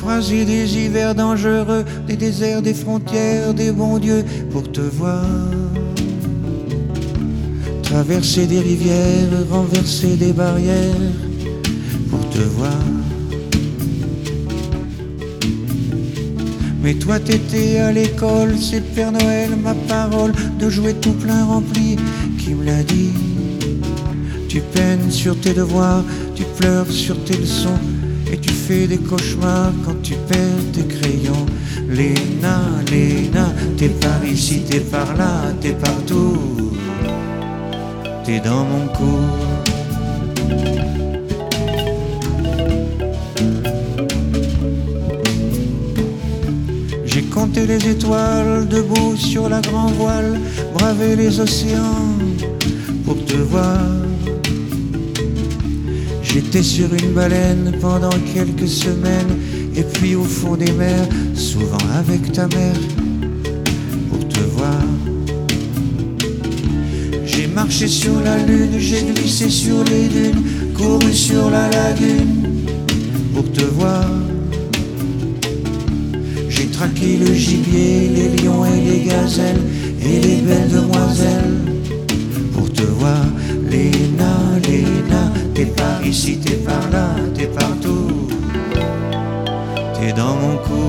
croisé des hivers dangereux, des déserts, des frontières, des bons dieux pour te voir. Traverser des rivières, renverser des barrières pour te voir. Mais toi t'étais à l'école, c'est Père Noël, ma parole de jouer tout plein rempli qui me l'a dit. Tu peines sur tes devoirs, tu pleures sur tes leçons et tu fais des cauchemars quand tu perds tes crayons. Léna, Léna, t'es par ici, t'es par là, t'es partout. T'es dans mon cou. J'ai compté les étoiles debout sur la grand voile, bravé les océans pour te voir. J'étais sur une baleine pendant quelques semaines, et puis au fond des mers, souvent avec ta mère, pour te voir. J'ai marché sur la lune, j'ai glissé sur les dunes, couru sur la lagune, pour te voir. J'ai traqué le gibier, les lions et les gazelles, et les belles demoiselles, pour te voir. Léna, Léna, t'es par ici, t'es par là, t'es partout. T'es dans mon cou.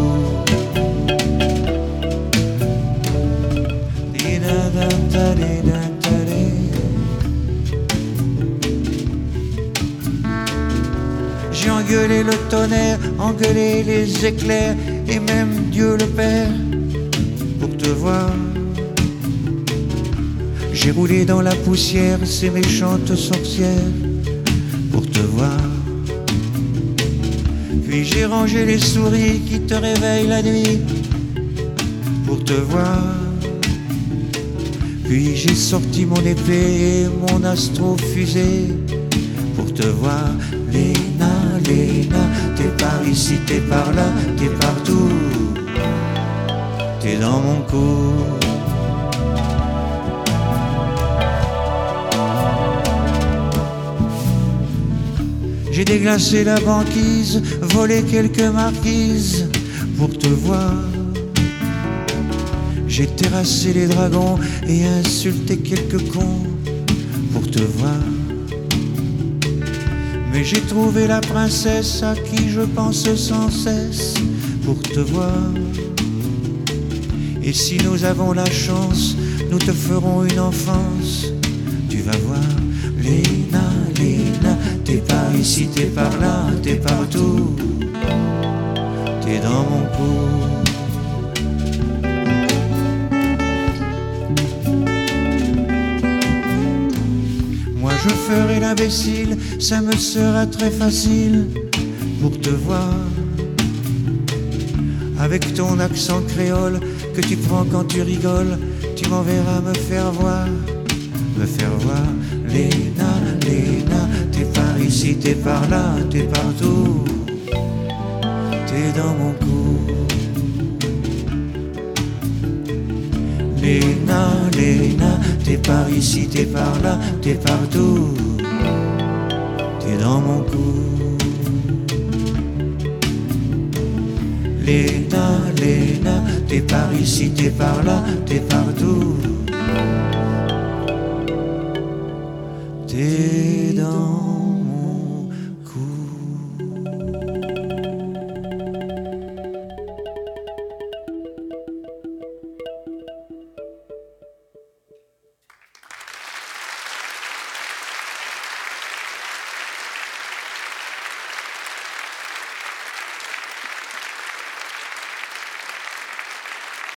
J'ai engueulé le tonnerre, engueulé les éclairs, et même Dieu le Père, pour te voir. J'ai roulé dans la poussière, ces méchantes sorcières, pour te voir. Puis j'ai rangé les souris qui te réveillent la nuit, pour te voir. Puis j'ai sorti mon épée et mon astro-fusée, pour te voir. Léna, Léna, t'es par ici, t'es par là, t'es partout. T'es dans mon cou. J'ai déglacé la banquise, volé quelques marquises pour te voir. J'ai terrassé les dragons et insulté quelques cons pour te voir. Mais j'ai trouvé la princesse à qui je pense sans cesse pour te voir. Et si nous avons la chance, nous te ferons une enfance, tu vas voir. Léna, Léna, t'es par ici, t'es par là, t'es partout. T'es dans mon cou. Moi je ferai l'imbécile, ça me sera très facile pour te voir. Avec ton accent créole que tu prends quand tu rigoles, tu m'enverras me faire voir, me faire voir. Léna, Léna, t'es par ici, t'es par là, t'es partout. T'es dans mon cou. Léna, Léna, t'es par ici, t'es par là, t'es partout. T'es dans mon cou. Léna, Léna, t'es par ici, t'es par là, t'es partout. T'es dans